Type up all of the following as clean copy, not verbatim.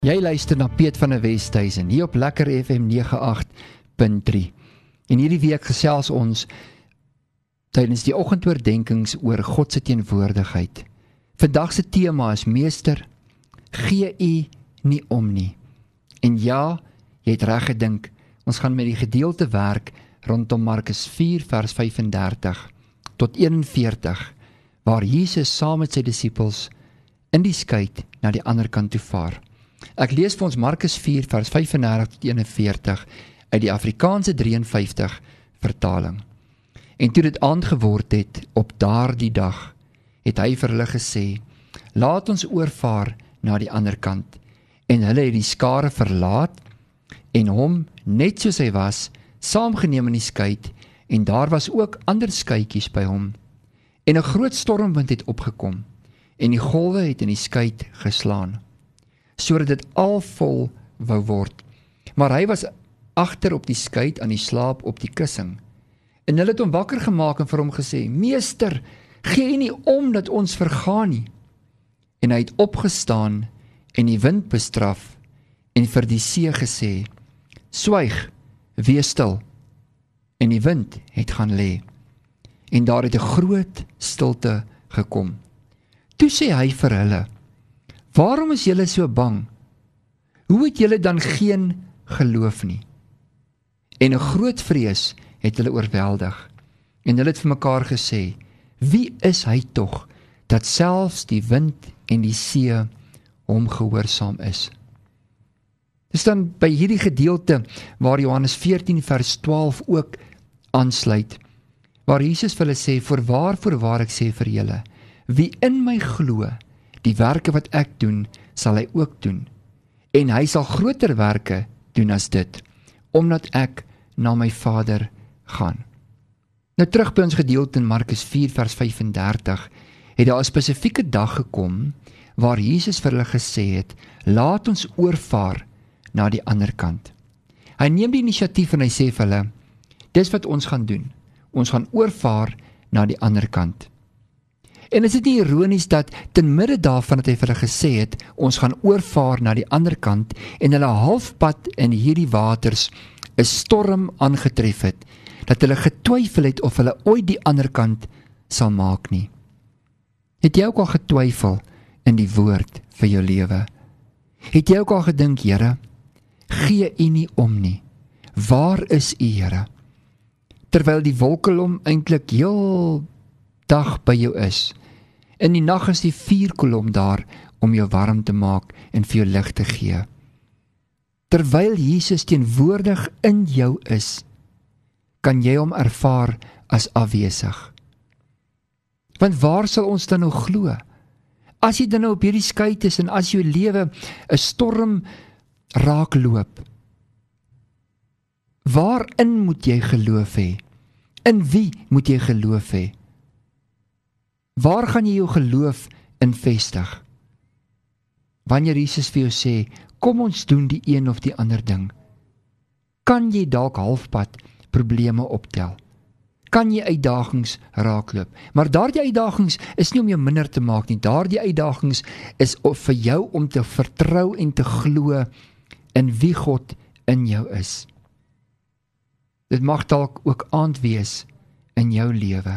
Jy luister na Piet van der Westhuizen hier op Lekker FM 98.3. En hierdie week gesels ons tydens die oggendoordenkings oor God se teenwoordigheid. Vandag se tema is Meester, gee u nie om nie. En ja, jy het reg gedink, ons gaan met die gedeelte werk rondom Markus 4 vers 35 tot 41, waar Jesus saam met sy disippels in die skei na die ander kant toe vaar. Ek lees vir ons Markus 4 vers 35 tot 41 uit die Afrikaanse 53 vertaling. En toe dit aand geword het op daardie dag, het hy vir hulle gesê, laat ons oorvaar na die ander kant. En hulle het die skare verlaat en hom, net soos hy was, saamgeneem in die skei, en daar was ook ander skeitjies by hom. En 'n groot stormwind het opgekom, en die golwe het in die skei geslaan, sodat dit al vol wou word. Maar hy was agter op die skei aan die slaap op die kussing. En hulle het hom wakker gemaak en vir hom gesê, Meester, gee nie om dat ons vergaan nie. En hy het opgestaan en die wind bestraf en vir die see gesê, swyg, wees stil. En die wind het gaan lê. En daar het 'n groot stilte gekom. Toe sê hy vir hulle, waarom is julle so bang? Hoe het julle dan geen geloof nie? En 'n groot vrees het hulle oorweldig. En hulle het vir mekaar gesê, wie is hy tog, dat selfs die wind en die see hom gehoorsaam is? Dis dan by hierdie gedeelte waar Johannes 14 vers 12 ook aansluit, waar Jesus vir hulle sê, voorwaar ek sê vir julle, wie in my glo, die werke wat ek doen, sal hy ook doen. En hy sal groter werke doen as dit, omdat ek na my Vader gaan. Nou terug by ons gedeelte in Markus 4 vers 35, het daar 'n spesifieke dag gekom, waar Jesus vir hulle gesê het, laat ons oorvaar na die ander kant. Hy neem die inisiatief en hy sê vir hulle, dis wat ons gaan doen, ons gaan oorvaar na die ander kant. En is dit nie ironies dat ten midde daarvan dat hy vir hulle gesê het, ons gaan oorvaar na die ander kant, en hulle halfpad in hierdie waters 'n storm aangetref het, dat hulle getwyfel het of hulle ooit die ander kant sal maak nie. Het jy ook al getwyfel in die woord vir jou lewe? Het jy ook al gedink, Here, gee u nie om nie? Waar is u, Here? Terwyl die wolkkolom eintlik heel dag by jou is. In die nag is die vuurkolom daar om jou warm te maak en vir jou lig te gee. Terwyl Jesus teenwoordig in jou is, kan jy hom ervaar as afwesig. Want waar sal ons dan nou glo? As jy dan nou op hierdie skei is en as jou lewe 'n storm raak loop, waarin moet jy geloof hê? In wie moet jy geloof hê? Waar gaan jy jou geloof in vestig? Wanneer Jesus vir jou sê, kom ons doen die een of die ander ding, kan jy dalk halfpad probleme optel? Kan jy uitdagings raakloop? Maar daardie uitdagings is nie om jou minder te maak nie, daardie uitdagings is vir jou om te vertrou en te glo in wie God in jou is. Dit mag dalk ook aand wees in jou lewe.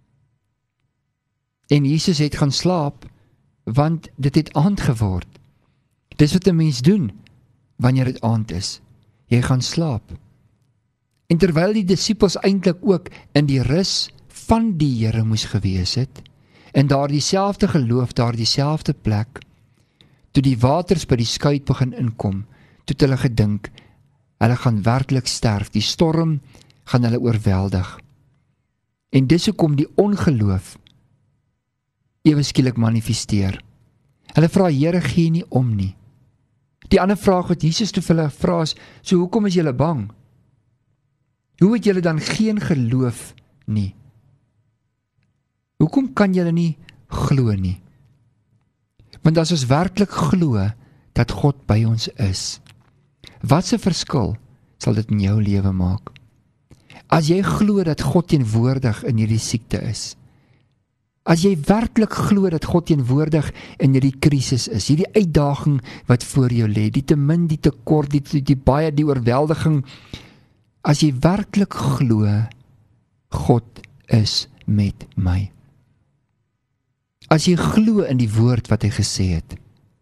En Jesus het gaan slaap, want dit het aand geword. Dis wat 'n mens doen, wanneer dit aand is. Jy gaan slaap. En terwyl die disippels eintlik ook in die rus van die Here moes gewees het, en daar dieselfde geloof, daar dieselfde plek, toe die waters by die skei begin inkom, toe het hulle gedink, hulle gaan werklik sterf, die storm gaan hulle oorweldig. En dis hoekom die ongeloof ewe skielik manifesteer. Hulle vra, Here, gee nie om nie. Die ander vraag wat Jesus toe vir hulle vra is, so hoekom is julle bang? Hoe het julle dan geen geloof nie? Hoekom kan julle nie glo nie? Want as ons werklik glo dat God by ons is, wat 'n verskil sal dit in jou lewe maak? As jy glo dat God teenwoordig in hierdie siekte is, As jy werklik glo dat God teenwoordig in hierdie krisis is, hierdie uitdaging wat voor jou lê, die te min, die tekort, die baie, die oorweldiging, as jy werklik glo, God is met my. As jy glo in die woord wat hy gesê het,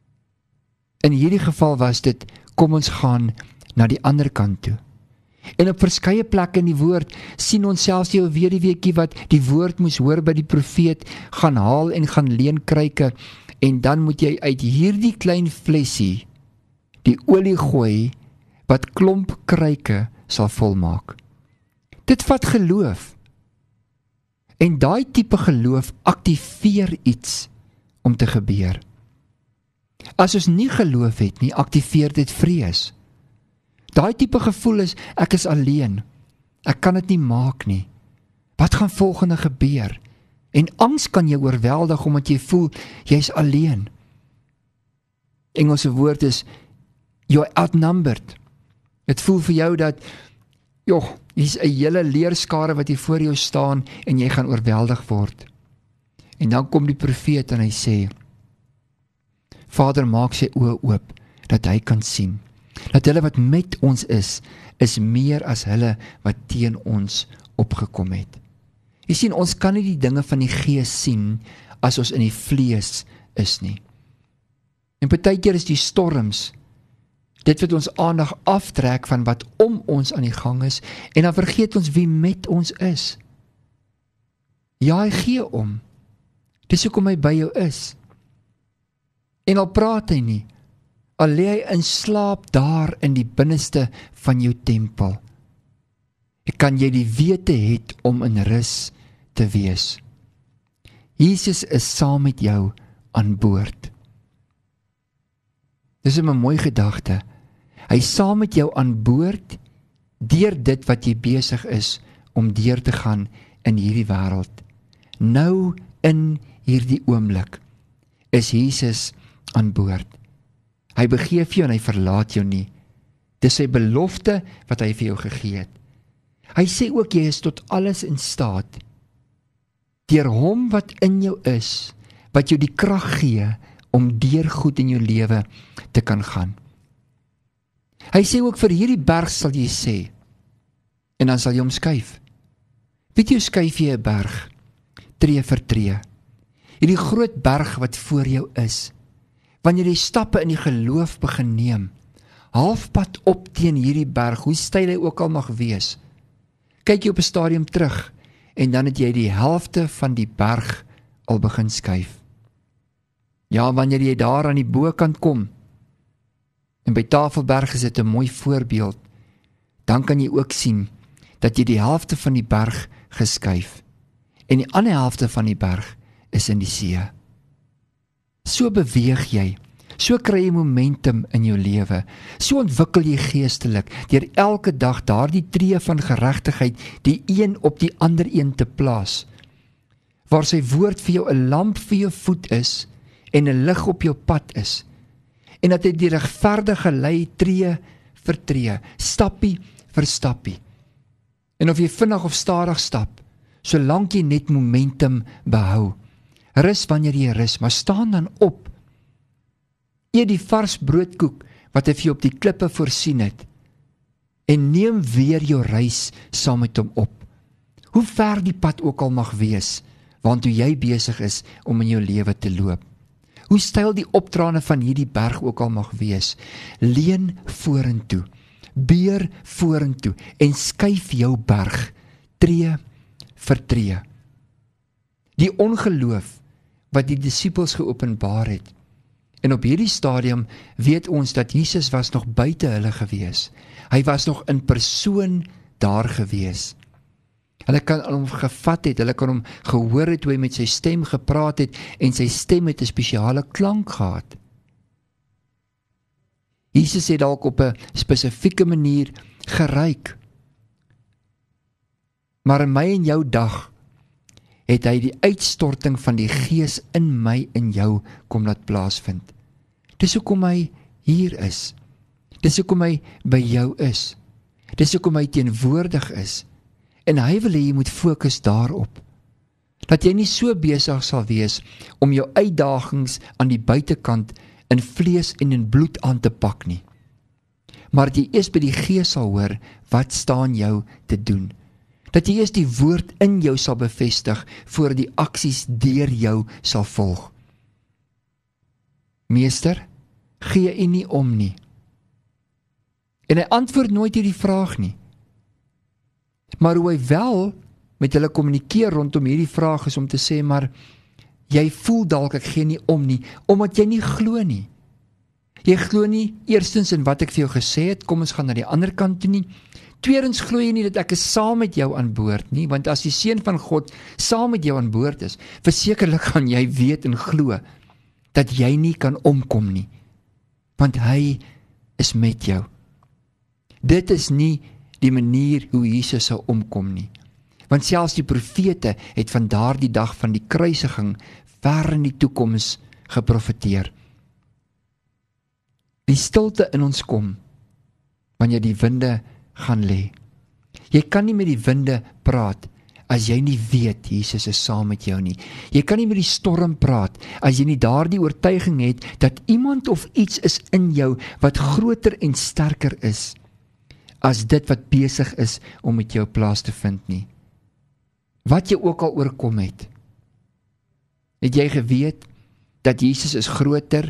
in hierdie geval was dit, kom ons gaan na die ander kant toe. En op verskeie plekke in die woord sien ons selfs die weduweetjie wat die woord moes hoor by die profeet, gaan haal en gaan leen kruike, en dan moet jy uit hierdie klein flesie die olie gooi, wat klomp kruike sal volmaak. Dit vat geloof. En daai tipe geloof aktiveer iets om te gebeur. As ons nie geloof het nie, aktiveer dit vrees. Daai tipe gevoel is, ek is alleen, ek kan dit nie maak nie. Wat gaan volgende gebeur? En angs kan jou oorweldig, omdat jy voel, jy is alleen. Engelse woord is, you're outnumbered. Het voel vir jou dat, joh, hier is 'n hele leerskare wat hier voor jou staan, en jy gaan oorweldig word. En dan kom die profeet en hy sê, Vader, maak sy oë oop, dat hy kan sien, dat hulle wat met ons is meer as hulle wat teen ons opgekom het. Jy sien, ons kan nie die dinge van die gees sien, as ons in die vlees is nie. En partykeer is die storms, dit wat ons aandag aftrek van wat om ons aan die gang is, en dan vergeet ons wie met ons is. Ja, hy gee om. Dis hoekom hy by jou is. En al praat hy nie, al lê hy in slaap daar in die binneste van jou tempel, kan jy die wete het om in rus te wees. Jesus is saam met jou aan boord. Dis 'n mooi gedagte. Hy is saam met jou aan boord, deur dit wat jy besig is om deur te gaan in hierdie wêreld. Nou in hierdie oomblik is Jesus aan boord. Hy begeef jou en hy verlaat jou nie. Dis sy belofte wat hy vir jou gegee het. Hy sê ook, jy is tot alles in staat, deur hom wat in jou is, wat jou die krag gee, om deur goed in jou lewe te kan gaan. Hy sê ook, vir hierdie berg sal jy sê, en dan sal jy hom skuif. Weet jy hoe skuif jy 'n berg? Tree vir tree. Hierdie groot berg wat voor jou is, wanneer jy stappe in die geloof begin neem, halfpad op teen hierdie berg, hoe styl hy ook al mag wees, kyk jy op 'n stadium terug, en dan het jy die helfte van die berg al begin skuif. Ja, wanneer jy daar aan die bokant kom, en by Tafelberg is dit 'n mooi voorbeeld, dan kan jy ook sien, dat jy die helfte van die berg geskuif, en die ander helfte van die berg is in die see. So beweeg jy, so kry jy momentum in jou lewe, so ontwikkel jy geestelik, deur elke dag daardie tree van geregtigheid, die een op die ander een te plaas, waar sy woord vir jou 'n lamp vir jou voet is, en 'n lig op jou pad is, en dat hy die regverdige lei tree vir tree, stappie vir stappie, en of jy vinnig of stadig stap, solank jy net momentum behou, rus wanneer jy rus, maar staan dan op, eet die vars broodkoek, wat hy vir jou op die klippe voorsien het, en neem weer jou reis saam met hom op, hoe ver die pad ook al mag wees, want hoe jy besig is om in jou lewe te loop, hoe styl die optrane van hierdie berg ook al mag wees, leun vorentoe, beer vorentoe, en skuif jou berg, tree vir tree. Die ongeloof wat die disippels geopenbaar het, en op hierdie stadium weet ons dat Jesus was nog buite hulle gewees, hy was nog in persoon daar gewees. Hulle kan hom gevat het, hulle kan hom gehoor het, hoe hy met sy stem gepraat het, en sy stem het 'n spesiale klank gehad. Jesus het dalk op 'n spesifieke manier geruik, maar in my en jou dag, het hy die uitstorting van die Gees in my en jou kom laat plaasvind. Dis hoekom hy hier is. Dis hoekom hy by jou is. Dis hoekom hy teenwoordig is. En hy wil hê jy moet fokus daarop. Dat jy nie so besig sal wees om jou uitdagings aan die buitekant in vlees en in bloed aan te pak nie. Maar dat jy eers by die Gees sal hoor, wat staan jou te doen. Dat jy eers die woord in jou sal bevestig, voor die aksies deur jou sal volg. Meester, gee u nie om nie. En hy antwoord nooit hierdie vraag nie. Maar hoe hy wel met hulle kommunikeer rondom hierdie vraag is om te sê, maar jy voel dalk ek gee nie om nie, omdat jy nie glo nie. Jy glo nie eerstens in wat ek vir jou gesê het, kom ons gaan na die ander kant toe nie. Tweedens glo jy nie dat ek is saam met jou aan boord nie, want as die Seun van God saam met jou aan boord is, versekerlik gaan jy weet en glo dat jy nie kan omkom nie, want hy is met jou. Dit is nie die manier hoe Jesus sou omkom nie, want selfs die profete het van daardie dag van die kruisiging ver in die toekoms geprofeteer. Die stilte in ons kom, wanneer die winde gaan lê. Jy kan nie met die winde praat, as jy nie weet, Jesus is saam met jou nie. Jy kan nie met die storm praat, as jy nie daardie oortuiging het, dat iemand of iets is in jou, wat groter en sterker is, as dit wat besig is om met jou plaas te vind nie. Wat jy ook al oorkom het jy geweet, dat Jesus is groter,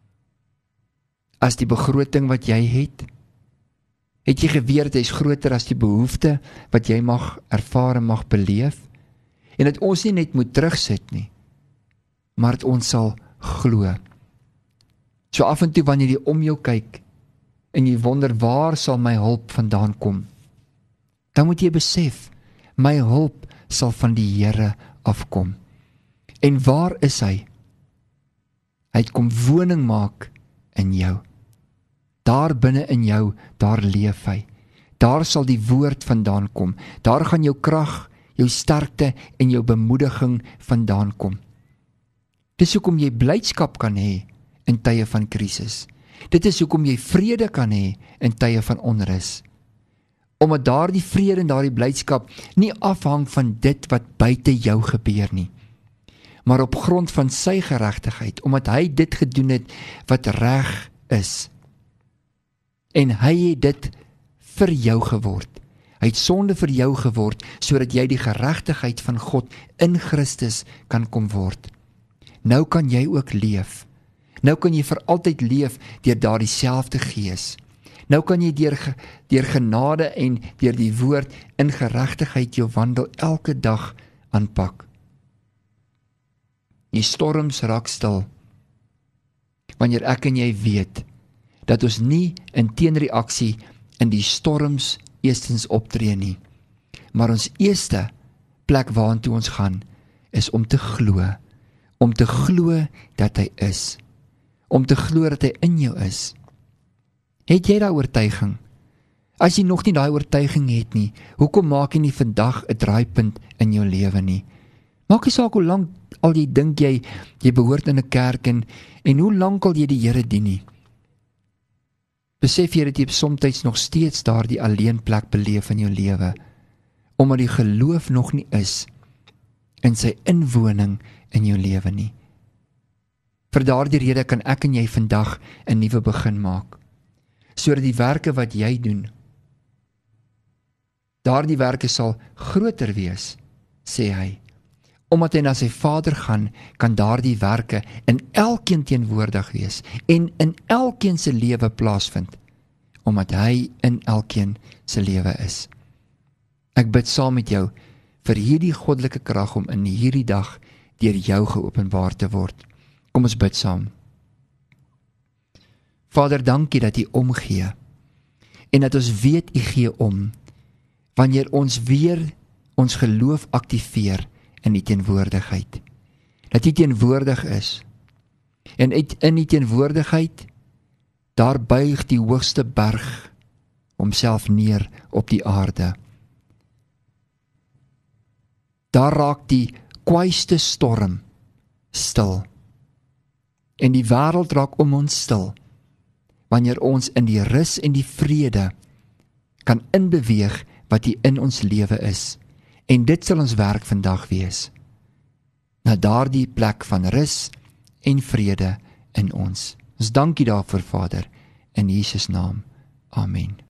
as die begroting wat jy het? Het jy geweet, hy is groter as die behoefte, wat jy mag ervaar en mag beleef? En dat ons nie net moet terugsit nie, maar dat ons sal glo. So af en toe wanneer jy om jou kyk, en jy wonder, waar sal my hulp vandaan kom? Dan moet jy besef, my hulp sal van die Here afkom. En waar is hy? Hy kom woning maak in jou. Daar binne in jou, daar leef hy. Daar sal die woord vandaan kom. Daar gaan jou krag, jou sterkte en jou bemoediging vandaan kom. Dis hoekom jy blydskap kan hê in tye van krisis. Dit is hoekom jy vrede kan hê in tye van onrus. Omdat daardie vrede en daardie blydskap nie afhang van dit wat buite jou gebeur nie, maar op grond van sy geregtigheid, omdat hy dit gedoen het wat reg is. En hy het dit vir jou geword. Hy het sonde vir jou geword, sodat jy die geregtigheid van God in Christus kan kom word. Nou kan jy ook leef. Nou kan jy vir altyd leef deur daardie selfde Gees. Nou kan jy deur genade en deur die woord in geregtigheid jou wandel elke dag aanpak. Die storms raak stil, wanneer ek en jy weet, dat ons nie in teenreaksie in die storms eerstens optree nie, maar ons eerste plek waartoe ons gaan, is om te glo dat hy is, om te glo dat hy in jou is. Het jy daai oortuiging? As jy nog nie daai oortuiging het nie, hoekom maak jy nie vandag 'n draaipunt in jou lewe nie? Maak nie saak hoe lank al jy dink jy behoort in 'n kerk en hoe lank al jy die Here dien nie. Besef jy dat jy soms nog steeds daardie alleenplek beleef in jou lewe, omdat die geloof nog nie is in sy inwoning in jou lewe nie. Vir daardie rede kan ek en jy vandag 'n nuwe begin maak, sodat die werke wat jy doen, daardie werke sal groter wees, sê hy. Omdat hy na sy Vader gaan, kan daardie werke in elkeen teenwoordig wees en in elkeen se lewe plaasvind, omdat hy in elkeen se lewe is. Ek bid saam met jou vir hierdie goddelike krag om in hierdie dag deur jou geopenbaar te word. Kom ons bid saam. Vader, dankie dat U omgee en dat ons weet U gee om, wanneer ons weer ons geloof aktiveer in die teenwoordigheid. Dat U teenwoordig is. En in die teenwoordigheid, daar buig die hoogste berg homself neer op die aarde. Daar raak die kwaaiste storm stil. En die wêreld raak om ons stil, wanneer ons in die rus en die vrede kan inbeweeg wat hier in ons lewe is. En dit sal ons werk vandag wees. na daardie plek van rus en vrede in ons. Ons dankie daarvoor, Vader, in Jesus naam. Amen.